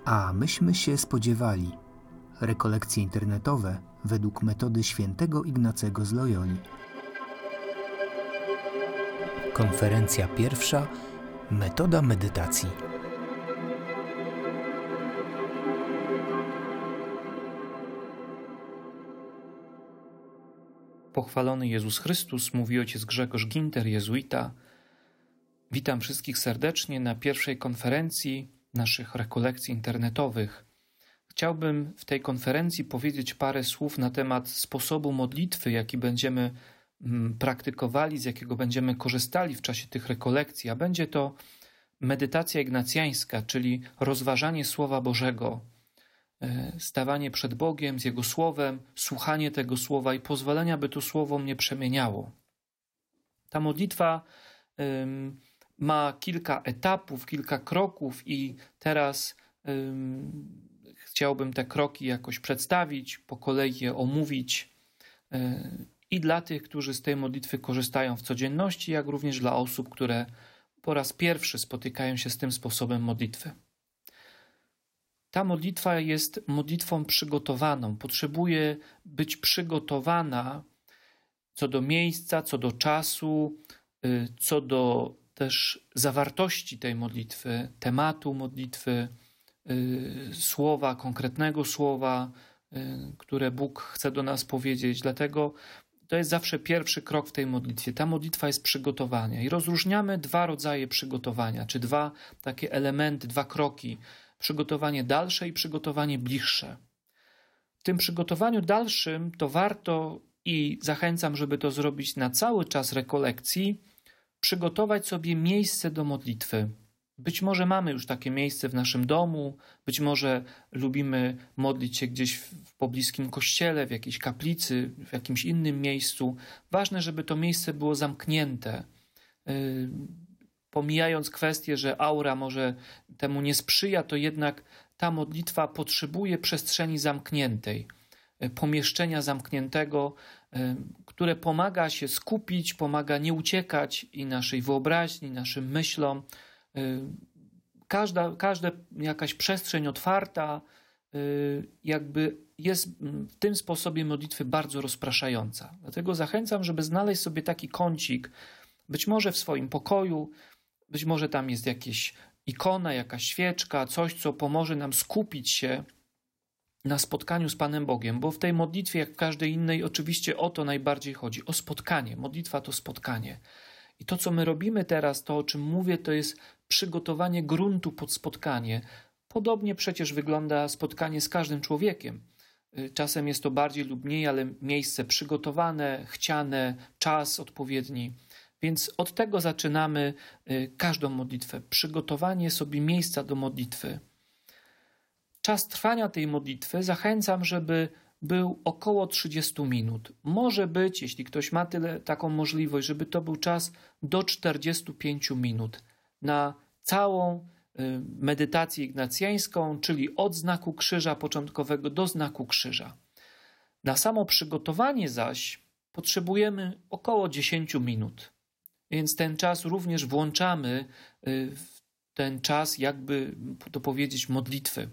A myśmy się spodziewali. Rekolekcje internetowe według metody świętego Ignacego z Loyoli. Konferencja pierwsza. Metoda medytacji. Pochwalony Jezus Chrystus, mówi ojciec Grzegorz Ginter, jezuita. Witam wszystkich serdecznie na pierwszej konferencji naszych rekolekcji internetowych. Chciałbym w tej konferencji powiedzieć parę słów na temat sposobu modlitwy, jaki będziemy praktykowali, z jakiego będziemy korzystali w czasie tych rekolekcji, a będzie to medytacja ignacjańska, czyli rozważanie Słowa Bożego, stawanie przed Bogiem z Jego Słowem, słuchanie tego Słowa i pozwolenia, by to Słowo mnie przemieniało. Ta modlitwa ma kilka etapów, kilka kroków i teraz chciałbym te kroki jakoś przedstawić, po kolei je omówić i dla tych, którzy z tej modlitwy korzystają w codzienności, jak również dla osób, które po raz pierwszy spotykają się z tym sposobem modlitwy. Ta modlitwa jest modlitwą przygotowaną. Potrzebuje być przygotowana co do miejsca, co do czasu, co do też zawartości tej modlitwy, tematu modlitwy, słowa, konkretnego słowa, które Bóg chce do nas powiedzieć. Dlatego to jest zawsze pierwszy krok w tej modlitwie. Ta modlitwa jest przygotowania i rozróżniamy dwa rodzaje przygotowania, czy dwa takie elementy, dwa kroki. Przygotowanie dalsze i przygotowanie bliższe. W tym przygotowaniu dalszym to warto i zachęcam, żeby to zrobić na cały czas rekolekcji, przygotować sobie miejsce do modlitwy. Być może mamy już takie miejsce w naszym domu, być może lubimy modlić się gdzieś w pobliskim kościele, w jakiejś kaplicy, w jakimś innym miejscu. Ważne, żeby to miejsce było zamknięte. Pomijając kwestię, że aura może temu nie sprzyja, to jednak ta modlitwa potrzebuje przestrzeni zamkniętej, pomieszczenia zamkniętego, które pomaga się skupić, pomaga nie uciekać i naszej wyobraźni, naszym myślom. Każda jakaś przestrzeń otwarta jakby jest w tym sposobie modlitwy bardzo rozpraszająca. Dlatego zachęcam, żeby znaleźć sobie taki kącik, być może w swoim pokoju, być może tam jest jakaś ikona, jakaś świeczka, coś, co pomoże nam skupić się na spotkaniu z Panem Bogiem, bo w tej modlitwie, jak w każdej innej, oczywiście o to najbardziej chodzi, o spotkanie. Modlitwa to spotkanie. I to, co my robimy teraz, to o czym mówię, to jest przygotowanie gruntu pod spotkanie. Podobnie przecież wygląda spotkanie z każdym człowiekiem. Czasem jest to bardziej lub mniej, ale miejsce przygotowane, chciane, czas odpowiedni. Więc od tego zaczynamy każdą modlitwę. Przygotowanie sobie miejsca do modlitwy. Czas trwania tej modlitwy zachęcam, żeby był około 30 minut. Może być, jeśli ktoś ma taką możliwość, żeby to był czas do 45 minut na całą medytację ignacjańską, czyli od znaku krzyża początkowego do znaku krzyża. Na samo przygotowanie zaś potrzebujemy około 10 minut. Więc ten czas również włączamy w ten czas, jakby to powiedzieć, modlitwy.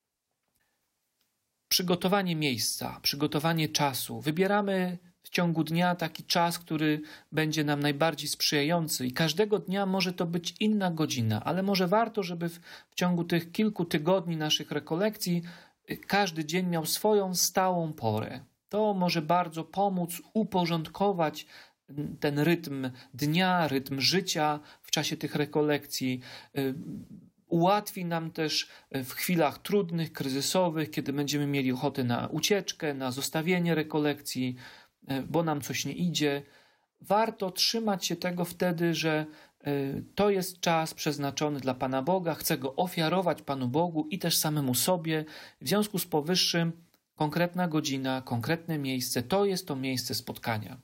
Przygotowanie miejsca, przygotowanie czasu. Wybieramy w ciągu dnia taki czas, który będzie nam najbardziej sprzyjający i każdego dnia może to być inna godzina, ale może warto, żeby w ciągu tych kilku tygodni naszych rekolekcji każdy dzień miał swoją stałą porę. To może bardzo pomóc uporządkować ten rytm dnia, rytm życia w czasie tych rekolekcji. Ułatwi nam też w chwilach trudnych, kryzysowych, kiedy będziemy mieli ochotę na ucieczkę, na zostawienie rekolekcji, bo nam coś nie idzie. Warto trzymać się tego wtedy, że to jest czas przeznaczony dla Pana Boga, chcę go ofiarować Panu Bogu i też samemu sobie. W związku z powyższym konkretna godzina, konkretne miejsce, to jest to miejsce spotkania.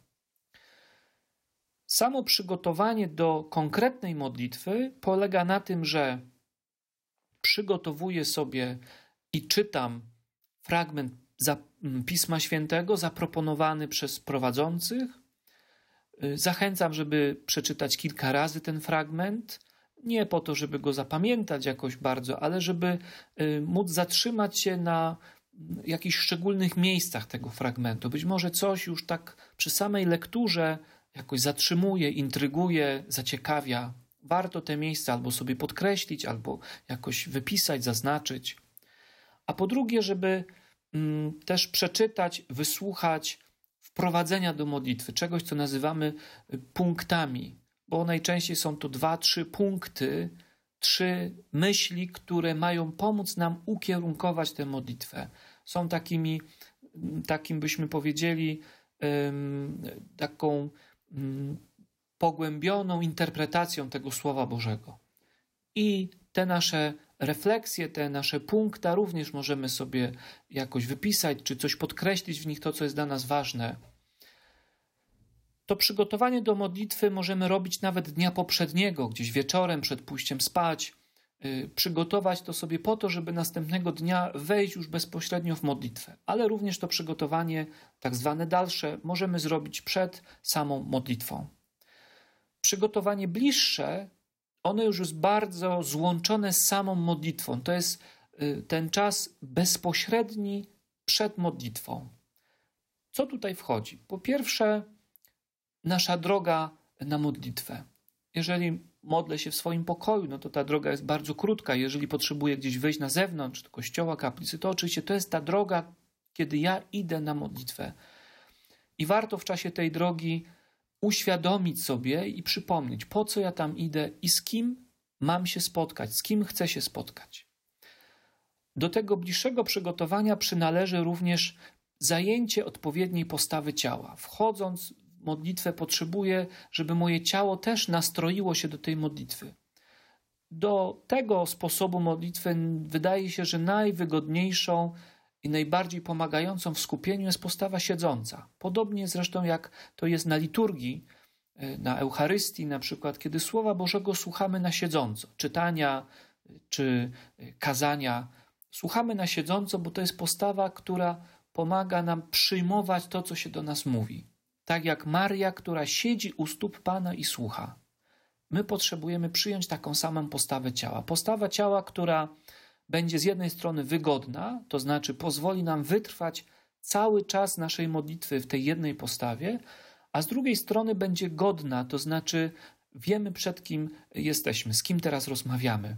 Samo przygotowanie do konkretnej modlitwy polega na tym, że przygotowuję sobie i czytam fragment Pisma Świętego zaproponowany przez prowadzących. Zachęcam, żeby przeczytać kilka razy ten fragment, Nie po to, żeby go zapamiętać jakoś bardzo, ale żeby móc zatrzymać się na jakichś szczególnych miejscach tego fragmentu. Być może coś już tak przy samej lekturze jakoś zatrzymuje, intryguje, zaciekawia. Warto te miejsca albo sobie podkreślić, albo jakoś wypisać, zaznaczyć. A po drugie, żeby też przeczytać, wysłuchać wprowadzenia do modlitwy, czegoś, co nazywamy punktami, bo najczęściej są to 2-3 punkty, 3 myśli, które mają pomóc nam ukierunkować tę modlitwę. Są takim byśmy powiedzieli, taką pogłębioną interpretacją tego Słowa Bożego. I te nasze refleksje, te nasze punkta również możemy sobie jakoś wypisać, czy coś podkreślić w nich, to co jest dla nas ważne. To przygotowanie do modlitwy możemy robić nawet dnia poprzedniego, gdzieś wieczorem przed pójściem spać, przygotować to sobie po to, żeby następnego dnia wejść już bezpośrednio w modlitwę. Ale również to przygotowanie, tak zwane dalsze, możemy zrobić przed samą modlitwą. Przygotowanie bliższe, ono już jest bardzo złączone z samą modlitwą. To jest ten czas bezpośredni przed modlitwą. Co tutaj wchodzi? Po pierwsze, nasza droga na modlitwę. Jeżeli modlę się w swoim pokoju, no to ta droga jest bardzo krótka. Jeżeli potrzebuję gdzieś wyjść na zewnątrz, do kościoła, kaplicy, to oczywiście to jest ta droga, kiedy ja idę na modlitwę. I warto w czasie tej drogi uświadomić sobie i przypomnieć, po co ja tam idę i z kim mam się spotkać, z kim chcę się spotkać. Do tego bliższego przygotowania przynależy również zajęcie odpowiedniej postawy ciała. Wchodząc w modlitwę potrzebuję, żeby moje ciało też nastroiło się do tej modlitwy. Do tego sposobu modlitwy wydaje się, że najwygodniejszą i najbardziej pomagającą w skupieniu jest postawa siedząca. Podobnie zresztą jak to jest na liturgii, na Eucharystii na przykład, kiedy Słowa Bożego słuchamy na siedząco, czytania czy kazania. Słuchamy na siedząco, bo to jest postawa, która pomaga nam przyjmować to, co się do nas mówi. Tak jak Maria, która siedzi u stóp Pana i słucha. My potrzebujemy przyjąć taką samą postawę ciała. Postawa ciała, która będzie z jednej strony wygodna, to znaczy pozwoli nam wytrwać cały czas naszej modlitwy w tej jednej postawie, a z drugiej strony będzie godna, to znaczy wiemy, przed kim jesteśmy, z kim teraz rozmawiamy.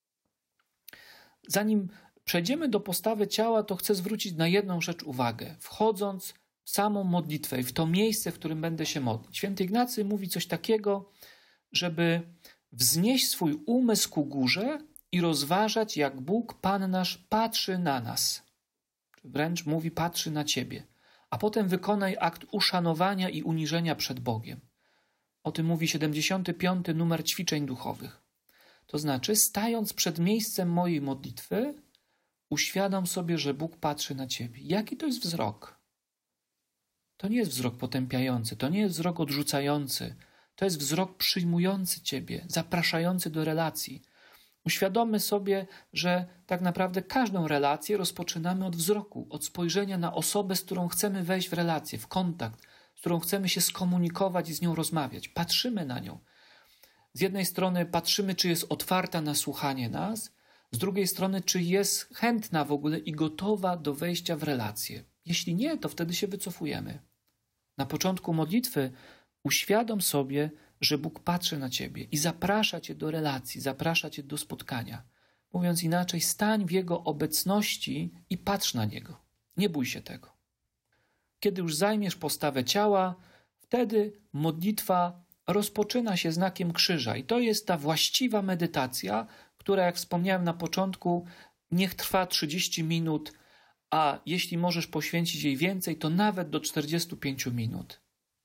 Zanim przejdziemy do postawy ciała, to chcę zwrócić na jedną rzecz uwagę. Wchodząc w samą modlitwę i w to miejsce, w którym będę się modlić. Święty Ignacy mówi coś takiego, żeby wznieść swój umysł ku górze i rozważać, jak Bóg, Pan nasz, patrzy na nas. Wręcz mówi, patrzy na ciebie. A potem wykonaj akt uszanowania i uniżenia przed Bogiem. O tym mówi 75. numer ćwiczeń duchowych. To znaczy, stając przed miejscem mojej modlitwy, uświadom sobie, że Bóg patrzy na ciebie. Jaki to jest wzrok? To nie jest wzrok potępiający, to nie jest wzrok odrzucający, to jest wzrok przyjmujący ciebie, zapraszający do relacji. Uświadommy sobie, że tak naprawdę każdą relację rozpoczynamy od wzroku, od spojrzenia na osobę, z którą chcemy wejść w relację, w kontakt, z którą chcemy się skomunikować i z nią rozmawiać. Patrzymy na nią. Z jednej strony patrzymy, czy jest otwarta na słuchanie nas, z drugiej strony, czy jest chętna w ogóle i gotowa do wejścia w relację. Jeśli nie, to wtedy się wycofujemy. Na początku modlitwy uświadom sobie, że Bóg patrzy na ciebie i zaprasza cię do relacji, zaprasza cię do spotkania. Mówiąc inaczej, stań w Jego obecności i patrz na Niego. Nie bój się tego. Kiedy już zajmiesz postawę ciała, wtedy modlitwa rozpoczyna się znakiem krzyża. I to jest ta właściwa medytacja, która, jak wspomniałem na początku, niech trwa 30 minut, a jeśli możesz poświęcić jej więcej, to nawet do 45 minut.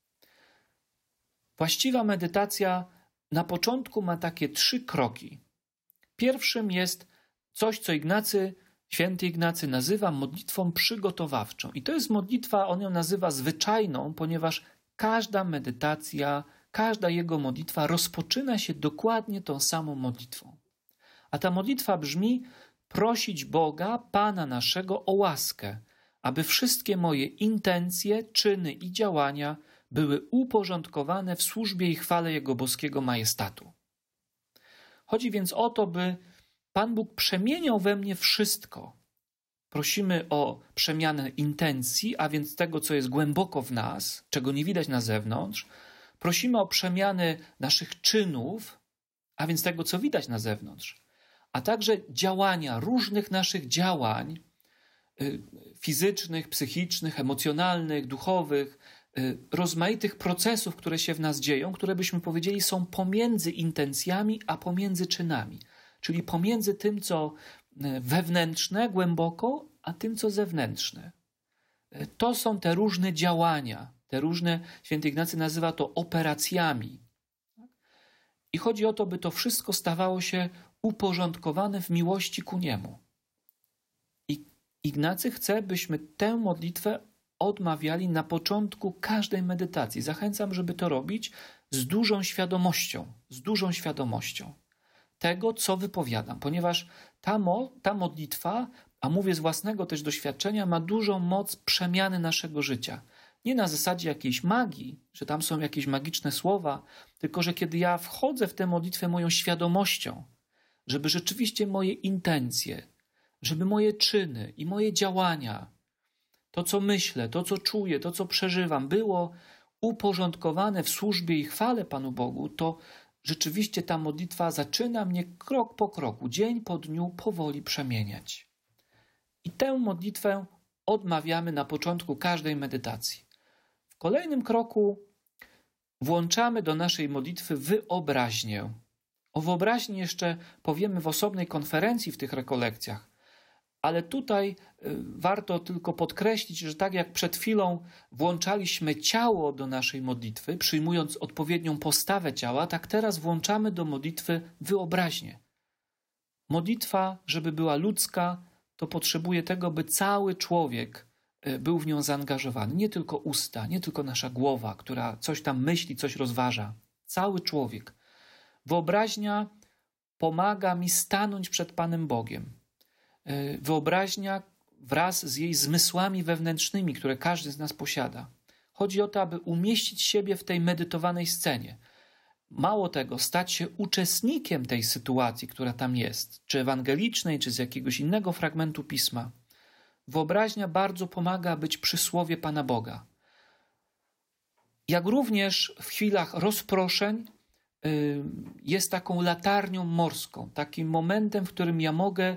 Właściwa medytacja na początku ma takie 3 kroki. Pierwszym jest coś, co święty Ignacy nazywa modlitwą przygotowawczą. I to jest modlitwa, on ją nazywa zwyczajną, ponieważ każda medytacja, każda jego modlitwa rozpoczyna się dokładnie tą samą modlitwą. A ta modlitwa brzmi: prosić Boga, Pana naszego, o łaskę, aby wszystkie moje intencje, czyny i działania były uporządkowane w służbie i chwale Jego boskiego majestatu. Chodzi więc o to, by Pan Bóg przemieniał we mnie wszystko. Prosimy o przemianę intencji, a więc tego, co jest głęboko w nas, czego nie widać na zewnątrz. Prosimy o przemianę naszych czynów, a więc tego, co widać na zewnątrz. A także działania, różnych naszych działań fizycznych, psychicznych, emocjonalnych, duchowych, rozmaitych procesów, które się w nas dzieją, które byśmy powiedzieli są pomiędzy intencjami, a pomiędzy czynami. Czyli pomiędzy tym, co wewnętrzne, głęboko, a tym, co zewnętrzne. To są te różne działania, te różne, święty Ignacy nazywa to operacjami. I chodzi o to, by to wszystko stawało się uporządkowane w miłości ku Niemu. I Ignacy chce, byśmy tę modlitwę odmawiali na początku każdej medytacji. Zachęcam, żeby to robić z dużą świadomością tego, co wypowiadam, ponieważ ta modlitwa, a mówię z własnego też doświadczenia, ma dużą moc przemiany naszego życia. Nie na zasadzie jakiejś magii, że tam są jakieś magiczne słowa, tylko że kiedy ja wchodzę w tę modlitwę moją świadomością, żeby rzeczywiście moje intencje, żeby moje czyny i moje działania, to co myślę, to co czuję, to co przeżywam, było uporządkowane w służbie i chwale Panu Bogu, to rzeczywiście ta modlitwa zaczyna mnie krok po kroku, dzień po dniu powoli przemieniać. I tę modlitwę odmawiamy na początku każdej medytacji. W kolejnym kroku włączamy do naszej modlitwy wyobraźnię. O wyobraźni jeszcze powiemy w osobnej konferencji w tych rekolekcjach, ale tutaj warto tylko podkreślić, że tak jak przed chwilą włączaliśmy ciało do naszej modlitwy, przyjmując odpowiednią postawę ciała, tak teraz włączamy do modlitwy wyobraźnię. Modlitwa, żeby była ludzka, to potrzebuje tego, by cały człowiek był w nią zaangażowany. Nie tylko usta, nie tylko nasza głowa, która coś tam myśli, coś rozważa. Cały człowiek. Wyobraźnia pomaga mi stanąć przed Panem Bogiem. Wyobraźnia wraz z jej zmysłami wewnętrznymi, które każdy z nas posiada. Chodzi o to, aby umieścić siebie w tej medytowanej scenie. Mało tego, stać się uczestnikiem tej sytuacji, która tam jest, czy ewangelicznej, czy z jakiegoś innego fragmentu Pisma. Wyobraźnia bardzo pomaga być przy słowie Pana Boga. Jak również w chwilach rozproszeń jest taką latarnią morską, takim momentem, w którym ja mogę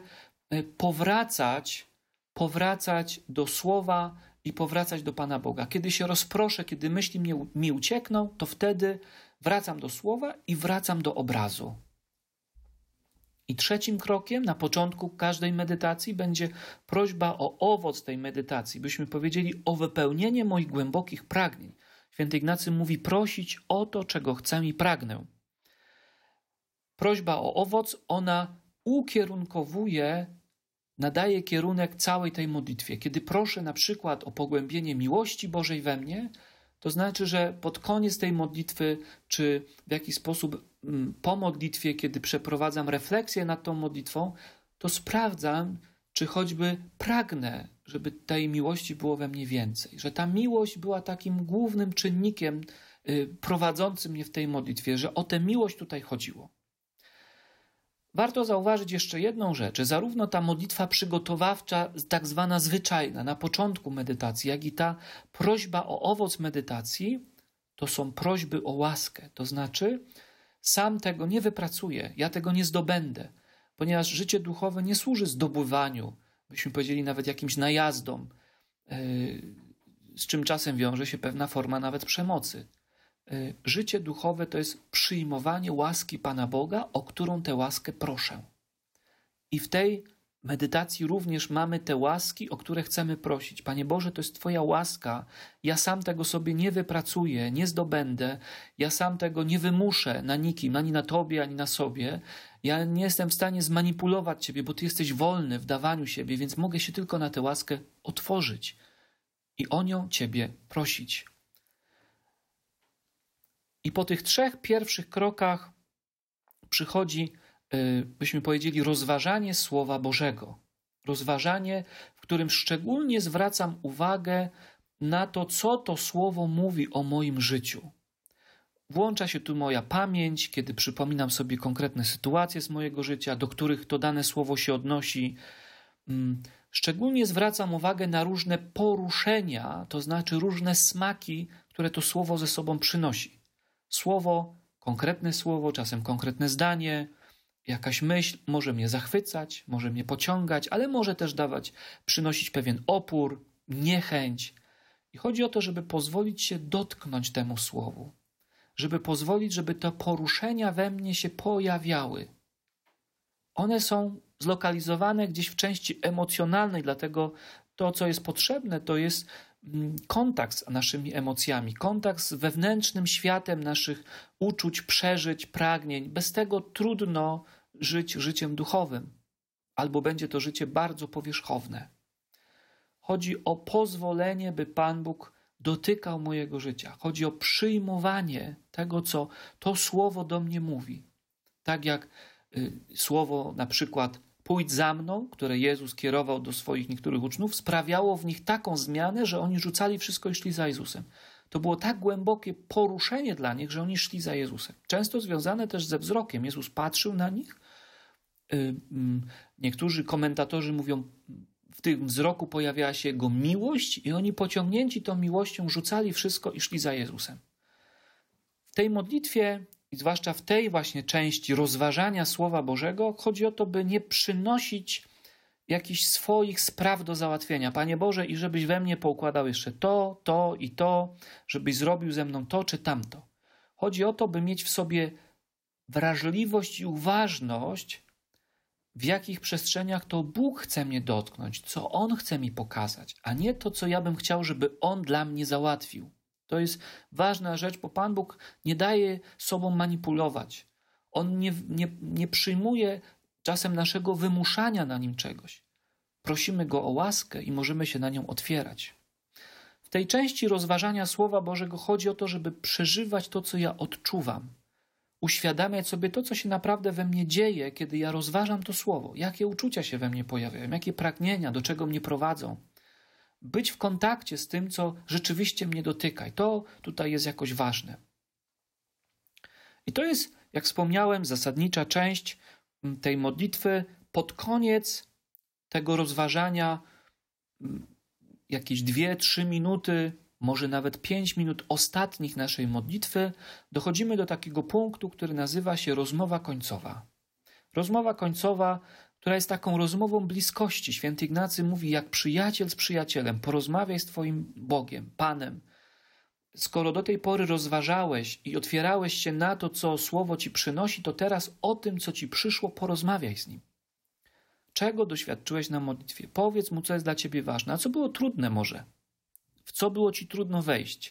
powracać do słowa i powracać do Pana Boga. Kiedy się rozproszę, kiedy myśli mi uciekną, to wtedy wracam do słowa i wracam do obrazu. I trzecim krokiem na początku każdej medytacji będzie prośba o owoc tej medytacji. Byśmy powiedzieli o wypełnienie moich głębokich pragnień. Święty Ignacy mówi prosić o to, czego chcę i pragnę. Prośba o owoc, ona ukierunkowuje, nadaje kierunek całej tej modlitwie. Kiedy proszę na przykład o pogłębienie miłości Bożej we mnie, to znaczy, że pod koniec tej modlitwy, czy w jakiś sposób po modlitwie, kiedy przeprowadzam refleksję nad tą modlitwą, to sprawdzam, czy choćby pragnę, żeby tej miłości było we mnie więcej. Że ta miłość była takim głównym czynnikiem prowadzącym mnie w tej modlitwie, że o tę miłość tutaj chodziło. Warto zauważyć jeszcze jedną rzecz, że zarówno ta modlitwa przygotowawcza, tak zwana zwyczajna, na początku medytacji, jak i ta prośba o owoc medytacji, to są prośby o łaskę. To znaczy, sam tego nie wypracuję, ja tego nie zdobędę, ponieważ życie duchowe nie służy zdobywaniu, byśmy powiedzieli nawet jakimś najazdom, z czym czasem wiąże się pewna forma nawet przemocy. Życie duchowe to jest przyjmowanie łaski Pana Boga, o którą tę łaskę proszę. I w tej medytacji również mamy te łaski, o które chcemy prosić. Panie Boże, to jest Twoja łaska. Ja sam tego sobie nie wypracuję, nie zdobędę. Ja sam tego nie wymuszę na nikim, ani na Tobie, ani na sobie. Ja nie jestem w stanie zmanipulować Ciebie, bo Ty jesteś wolny w dawaniu siebie, więc mogę się tylko na tę łaskę otworzyć i o nią Ciebie prosić. I po tych 3 pierwszych krokach przychodzi, byśmy powiedzieli, rozważanie Słowa Bożego. Rozważanie, w którym szczególnie zwracam uwagę na to, co to Słowo mówi o moim życiu. Włącza się tu moja pamięć, kiedy przypominam sobie konkretne sytuacje z mojego życia, do których to dane słowo się odnosi. Szczególnie zwracam uwagę na różne poruszenia, to znaczy różne smaki, które to słowo ze sobą przynosi. Konkretne słowo, czasem konkretne zdanie, jakaś myśl może mnie zachwycać, może mnie pociągać, ale może też przynosić pewien opór, niechęć. I chodzi o to, żeby pozwolić się dotknąć temu słowu. Żeby pozwolić, żeby te poruszenia we mnie się pojawiały. One są zlokalizowane gdzieś w części emocjonalnej, dlatego to, co jest potrzebne, to jest kontakt z naszymi emocjami, kontakt z wewnętrznym światem naszych uczuć, przeżyć, pragnień. Bez tego trudno żyć życiem duchowym, albo będzie to życie bardzo powierzchowne. Chodzi o pozwolenie, by Pan Bóg dotykał mojego życia. Chodzi o przyjmowanie tego, co to słowo do mnie mówi. Tak jak słowo na przykład pójdź za mną, które Jezus kierował do swoich niektórych uczniów, sprawiało w nich taką zmianę, że oni rzucali wszystko i szli za Jezusem. To było tak głębokie poruszenie dla nich, że oni szli za Jezusem. Często związane też ze wzrokiem. Jezus patrzył na nich. Niektórzy komentatorzy mówią, w tym wzroku pojawiała się Jego miłość i oni pociągnięci tą miłością rzucali wszystko i szli za Jezusem. W tej modlitwie i zwłaszcza w tej właśnie części rozważania Słowa Bożego chodzi o to, by nie przynosić jakichś swoich spraw do załatwienia. Panie Boże, i żebyś we mnie poukładał jeszcze to i to, żebyś zrobił ze mną to czy tamto. Chodzi o to, by mieć w sobie wrażliwość i uważność, w jakich przestrzeniach to Bóg chce mnie dotknąć, co On chce mi pokazać, a nie to, co ja bym chciał, żeby On dla mnie załatwił. To jest ważna rzecz, bo Pan Bóg nie daje sobą manipulować. On nie przyjmuje czasem naszego wymuszania na Nim czegoś. Prosimy Go o łaskę i możemy się na nią otwierać. W tej części rozważania Słowa Bożego chodzi o to, żeby przeżywać to, co ja odczuwam. Uświadamiać sobie to, co się naprawdę we mnie dzieje, kiedy ja rozważam to Słowo. Jakie uczucia się we mnie pojawiają, jakie pragnienia, do czego mnie prowadzą. Być w kontakcie z tym, co rzeczywiście mnie dotyka. I to tutaj jest jakoś ważne. I to jest, jak wspomniałem, zasadnicza część tej modlitwy. Pod koniec tego rozważania jakieś 2-3 minuty, może nawet 5 minut ostatnich naszej modlitwy, dochodzimy do takiego punktu, który nazywa się rozmowa końcowa. Rozmowa końcowa, która jest taką rozmową bliskości. Święty Ignacy mówi, jak przyjaciel z przyjacielem, porozmawiaj z Twoim Bogiem, Panem. Skoro do tej pory rozważałeś i otwierałeś się na to, co Słowo Ci przynosi, to teraz o tym, co Ci przyszło, porozmawiaj z Nim. Czego doświadczyłeś na modlitwie? Powiedz Mu, co jest dla Ciebie ważne. A co było trudne może? W co było Ci trudno wejść?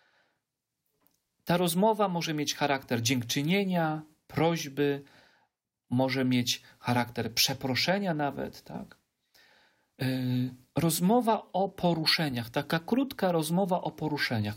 Ta rozmowa może mieć charakter dziękczynienia, prośby, może mieć charakter przeproszenia nawet, tak? Rozmowa o poruszeniach, taka krótka rozmowa o poruszeniach.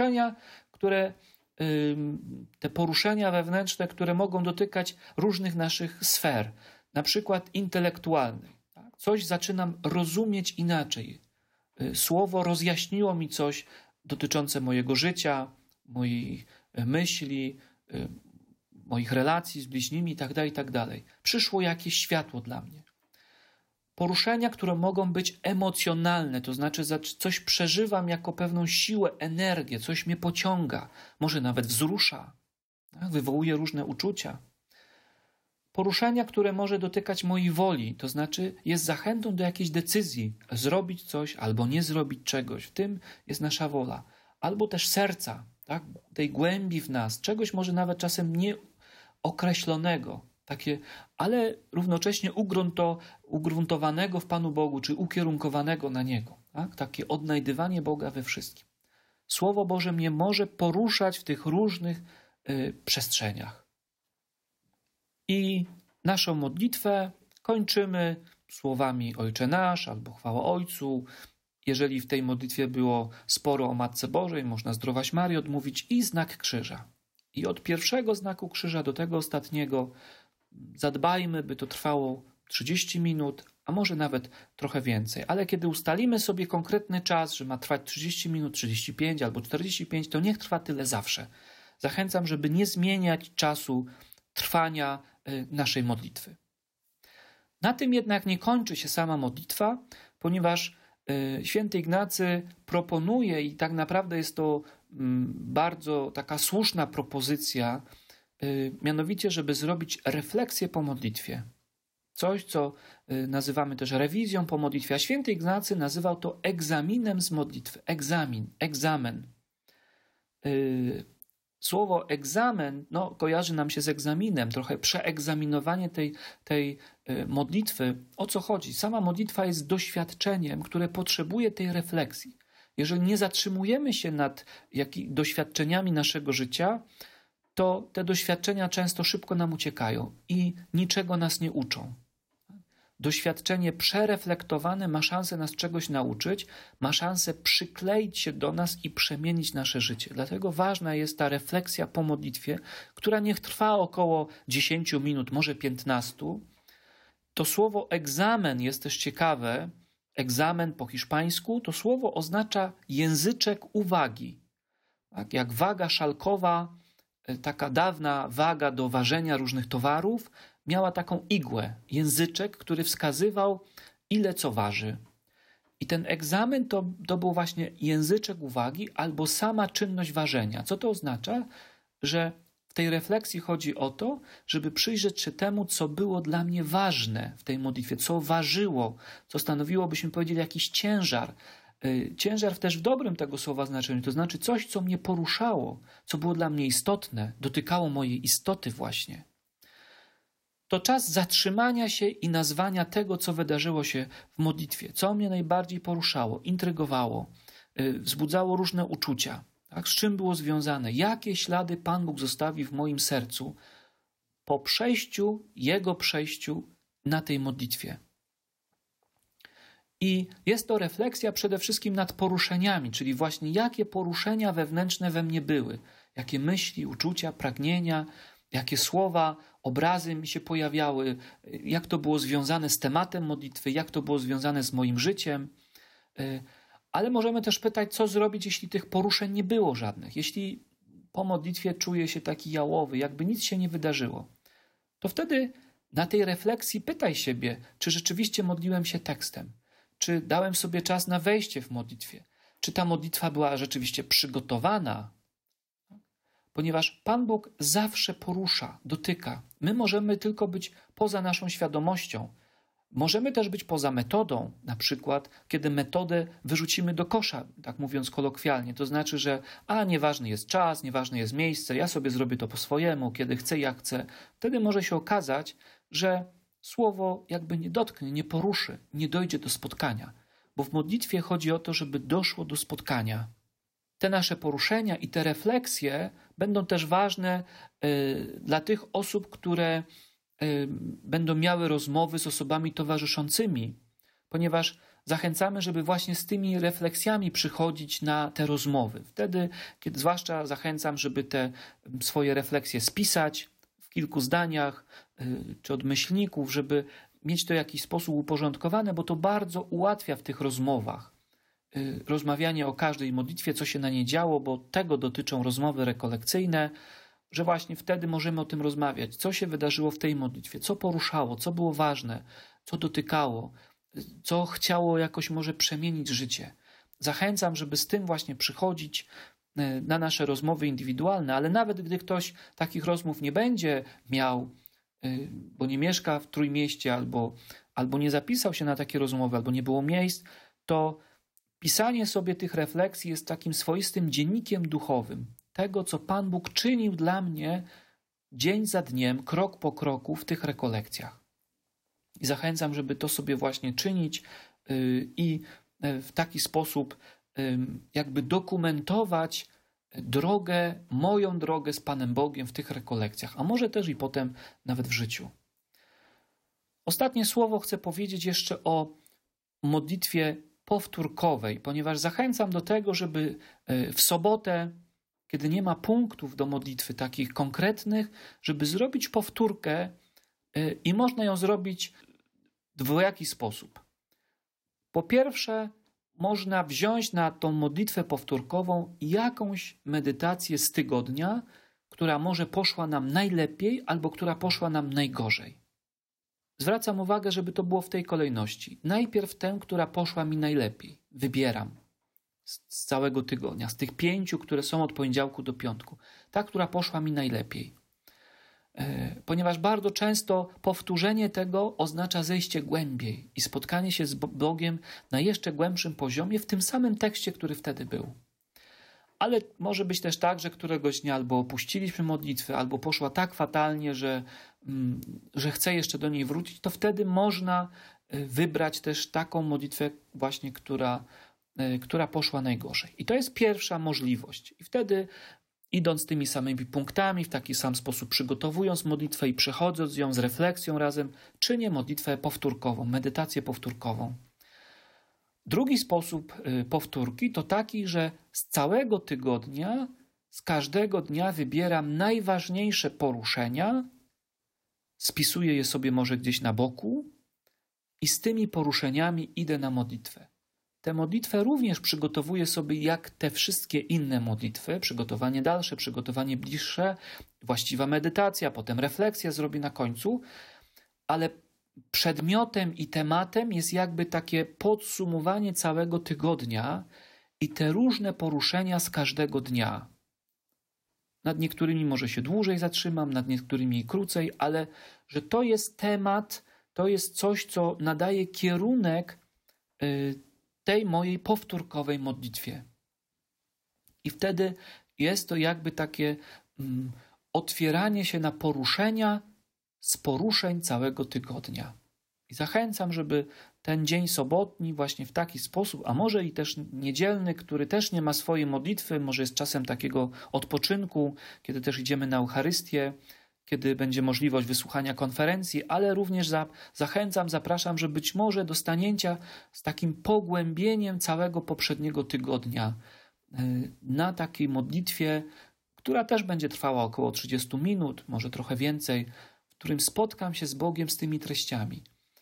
Te poruszenia wewnętrzne, które mogą dotykać różnych naszych sfer, na przykład intelektualnej. Tak? Coś zaczynam rozumieć inaczej. Słowo rozjaśniło mi coś dotyczące mojego życia, moich myśli, moich relacji z bliźnimi itd. Przyszło jakieś światło dla mnie. Poruszenia, które mogą być emocjonalne, to znaczy coś przeżywam jako pewną siłę, energię, coś mnie pociąga, może nawet wzrusza, tak? Wywołuje różne uczucia. Poruszenia, które może dotykać mojej woli, to znaczy jest zachętą do jakiejś decyzji, zrobić coś albo nie zrobić czegoś. W tym jest nasza wola. Albo też serca, tak? Tej głębi w nas, czegoś może nawet czasem nieokreślonego, ale równocześnie ugruntowanego w Panu Bogu, czy ukierunkowanego na Niego. Tak? Takie odnajdywanie Boga we wszystkim. Słowo Boże mnie może poruszać w tych różnych przestrzeniach. I naszą modlitwę kończymy słowami Ojcze Nasz albo chwała Ojcu. Jeżeli w tej modlitwie było sporo o Matce Bożej, można Zdrowaś Maryjo odmówić i znak krzyża. I od pierwszego znaku krzyża do tego ostatniego zadbajmy, by to trwało 30 minut, a może nawet trochę więcej. Ale kiedy ustalimy sobie konkretny czas, że ma trwać 30 minut, 35 albo 45, to niech trwa tyle zawsze. Zachęcam, żeby nie zmieniać czasu trwania naszej modlitwy. Na tym jednak nie kończy się sama modlitwa, ponieważ święty Ignacy proponuje, i tak naprawdę jest to bardzo taka słuszna propozycja, mianowicie, żeby zrobić refleksję po modlitwie. Coś, co nazywamy też rewizją po modlitwie, a święty Ignacy nazywał to egzaminem z modlitwy. Egzamen. Słowo egzamen kojarzy nam się z egzaminem, trochę przeegzaminowanie tej modlitwy. O co chodzi? Sama modlitwa jest doświadczeniem, które potrzebuje tej refleksji. Jeżeli nie zatrzymujemy się nad doświadczeniami naszego życia, to te doświadczenia często szybko nam uciekają i niczego nas nie uczą. Doświadczenie przereflektowane ma szansę nas czegoś nauczyć, ma szansę przykleić się do nas i przemienić nasze życie. Dlatego ważna jest ta refleksja po modlitwie, która niech trwa około 10 minut, może 15. To słowo egzamen jest też ciekawe. Egzamen po hiszpańsku to słowo oznacza języczek uwagi. Tak jak waga szalkowa, taka dawna waga do ważenia różnych towarów, miała taką igłę, języczek, który wskazywał, ile co waży. I ten egzamen to był właśnie języczek uwagi albo sama czynność ważenia. Co to oznacza? Że w tej refleksji chodzi o to, żeby przyjrzeć się temu, co było dla mnie ważne w tej modlitwie, co ważyło, co stanowiło, byśmy powiedzieli, jakiś ciężar. Ciężar też w dobrym tego słowa znaczeniu, to znaczy coś, co mnie poruszało, co było dla mnie istotne, dotykało mojej istoty właśnie. To czas zatrzymania się i nazwania tego, co wydarzyło się w modlitwie, co mnie najbardziej poruszało, intrygowało, wzbudzało różne uczucia, tak? Z czym było związane, jakie ślady Pan Bóg zostawi w moim sercu po Jego przejściu na tej modlitwie. I jest to refleksja przede wszystkim nad poruszeniami, czyli właśnie jakie poruszenia wewnętrzne we mnie były, jakie myśli, uczucia, pragnienia, jakie słowa, obrazy mi się pojawiały, jak to było związane z tematem modlitwy, jak to było związane z moim życiem. Ale możemy też pytać, co zrobić, jeśli tych poruszeń nie było żadnych. Jeśli po modlitwie czuję się taki jałowy, jakby nic się nie wydarzyło, to wtedy na tej refleksji pytaj siebie, czy rzeczywiście modliłem się tekstem, czy dałem sobie czas na wejście w modlitwie, czy ta modlitwa była rzeczywiście przygotowana, ponieważ Pan Bóg zawsze porusza, dotyka. My możemy tylko być poza naszą świadomością. Możemy też być poza metodą, na przykład kiedy metodę wyrzucimy do kosza, tak mówiąc kolokwialnie. To znaczy, że nieważny jest czas, nieważne jest miejsce, ja sobie zrobię to po swojemu, kiedy chcę, jak chcę. Wtedy może się okazać, że słowo jakby nie dotknie, nie poruszy, nie dojdzie do spotkania. Bo w modlitwie chodzi o to, żeby doszło do spotkania. Te nasze poruszenia i te refleksje będą też ważne dla tych osób, które będą miały rozmowy z osobami towarzyszącymi, ponieważ zachęcamy, żeby właśnie z tymi refleksjami przychodzić na te rozmowy. Wtedy, zwłaszcza zachęcam, żeby te swoje refleksje spisać w kilku zdaniach czy od myślników, żeby mieć to w jakiś sposób uporządkowane, bo to bardzo ułatwia w tych rozmowach. Rozmawianie o każdej modlitwie, co się na niej działo, bo tego dotyczą rozmowy rekolekcyjne, że właśnie wtedy możemy o tym rozmawiać, co się wydarzyło w tej modlitwie, co poruszało, co było ważne, co dotykało, co chciało jakoś może przemienić życie. Zachęcam, żeby z tym właśnie przychodzić na nasze rozmowy indywidualne, ale nawet gdy ktoś takich rozmów nie będzie miał, bo nie mieszka w Trójmieście, albo nie zapisał się na takie rozmowy, albo nie było miejsc, to pisanie sobie tych refleksji jest takim swoistym dziennikiem duchowym tego, co Pan Bóg czynił dla mnie dzień za dniem, krok po kroku w tych rekolekcjach. I zachęcam, żeby to sobie właśnie czynić i w taki sposób jakby dokumentować moją drogę z Panem Bogiem w tych rekolekcjach, a może też i potem nawet w życiu. Ostatnie słowo chcę powiedzieć jeszcze o modlitwie powtórkowej, ponieważ zachęcam do tego, żeby w sobotę, kiedy nie ma punktów do modlitwy takich konkretnych, żeby zrobić powtórkę i można ją zrobić w dwojaki sposób. Po pierwsze, można wziąć na tą modlitwę powtórkową jakąś medytację z tygodnia która może poszła nam najlepiej albo która poszła nam najgorzej. Zwracam uwagę, żeby to było w tej kolejności. Najpierw tę, która poszła mi najlepiej. Wybieram z całego tygodnia, z tych 5, które są od poniedziałku do piątku. Ta, która poszła mi najlepiej. Ponieważ bardzo często powtórzenie tego oznacza zejście głębiej i spotkanie się z Bogiem na jeszcze głębszym poziomie w tym samym tekście, który wtedy był. Ale może być też tak, że któregoś dnia albo opuściliśmy modlitwę, albo poszła tak fatalnie, że chcę jeszcze do niej wrócić, to wtedy można wybrać też taką modlitwę właśnie, która poszła najgorzej. I to jest pierwsza możliwość. I wtedy idąc tymi samymi punktami, w taki sam sposób przygotowując modlitwę i przechodząc ją z refleksją razem, czynię modlitwę powtórkową, medytację powtórkową. Drugi sposób powtórki to taki, że z całego tygodnia, z każdego dnia wybieram najważniejsze poruszenia, spisuję je sobie może gdzieś na boku i z tymi poruszeniami idę na modlitwę. Tę modlitwę również przygotowuję sobie jak te wszystkie inne modlitwy, przygotowanie dalsze, przygotowanie bliższe, właściwa medytacja, potem refleksja zrobię na końcu, ale przedmiotem i tematem jest jakby takie podsumowanie całego tygodnia i te różne poruszenia z każdego dnia. Nad niektórymi może się dłużej zatrzymam, nad niektórymi krócej, ale że to jest temat, to jest coś, co nadaje kierunek tej mojej powtórkowej modlitwie. I wtedy jest to jakby takie otwieranie się na poruszenia z poruszeń całego tygodnia. I zachęcam, żeby ten dzień sobotni właśnie w taki sposób, a może i też niedzielny, który też nie ma swojej modlitwy, może jest czasem takiego odpoczynku, kiedy też idziemy na Eucharystię, kiedy będzie możliwość wysłuchania konferencji, ale również zachęcam, zapraszam, że być może do stanięcia z takim pogłębieniem całego poprzedniego tygodnia na takiej modlitwie, która też będzie trwała około 30 minut, może trochę więcej, w którym spotkam się z Bogiem z tymi treściami.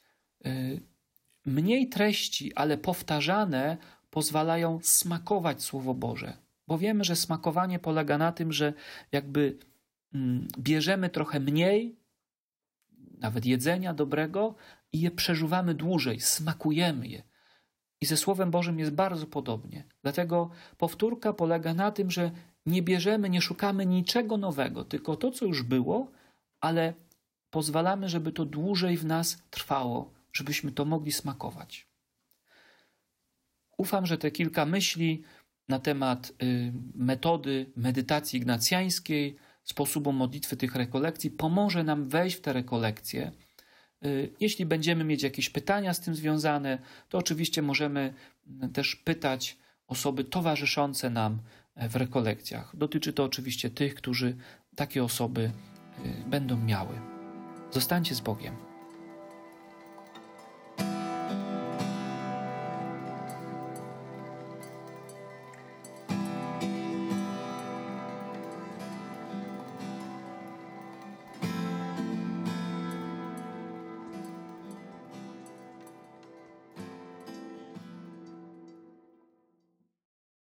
Mniej treści, ale powtarzane pozwalają smakować Słowo Boże, bo wiemy, że smakowanie polega na tym, że jakby bierzemy trochę mniej, nawet jedzenia dobrego i je przeżuwamy dłużej, smakujemy je. I ze Słowem Bożym jest bardzo podobnie. Dlatego powtórka polega na tym, że nie bierzemy, nie szukamy niczego nowego, tylko to, co już było, ale pozwalamy, żeby to dłużej w nas trwało, żebyśmy to mogli smakować. Ufam, że te kilka myśli na temat metody medytacji ignacjańskiej, sposobu modlitwy tych rekolekcji pomoże nam wejść w te rekolekcje. Jeśli będziemy mieć jakieś pytania z tym związane, to oczywiście możemy też pytać osoby towarzyszące nam w rekolekcjach. Dotyczy to oczywiście tych, którzy takie osoby będą miały. Zostańcie z Bogiem.